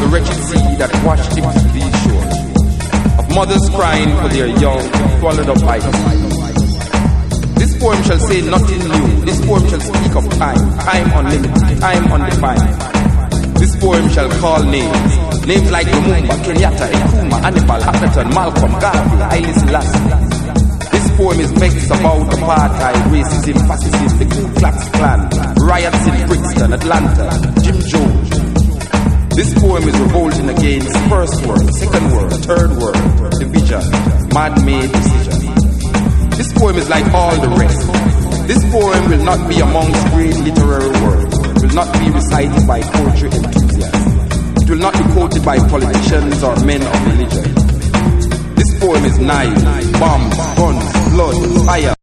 the wretched sea that washed him to these shores, of mothers crying for their young, swallowed up by the sea. This poem shall say nothing new. This poem shall speak of time, time unlimited, time undefined. This poem shall call names like Lumumba, Kenyatta, Nkrumah, Hannibal, Atherton, Malcolm, Garvey, Haile Selassie. This poem is vexed about apartheid, racism, fascism, the Ku Klux Klan, riots in Brixton, Atlanta, Jim Jones. This poem is revolting against first world, second world, third world, division, man-made decision. This poem is like all the rest. This poem will not be amongst great literary works. It will not be recited by poetry enthusiasts. It will not be quoted by politicians or men of religion. This poem is knives, bombs, guns, blood, fire,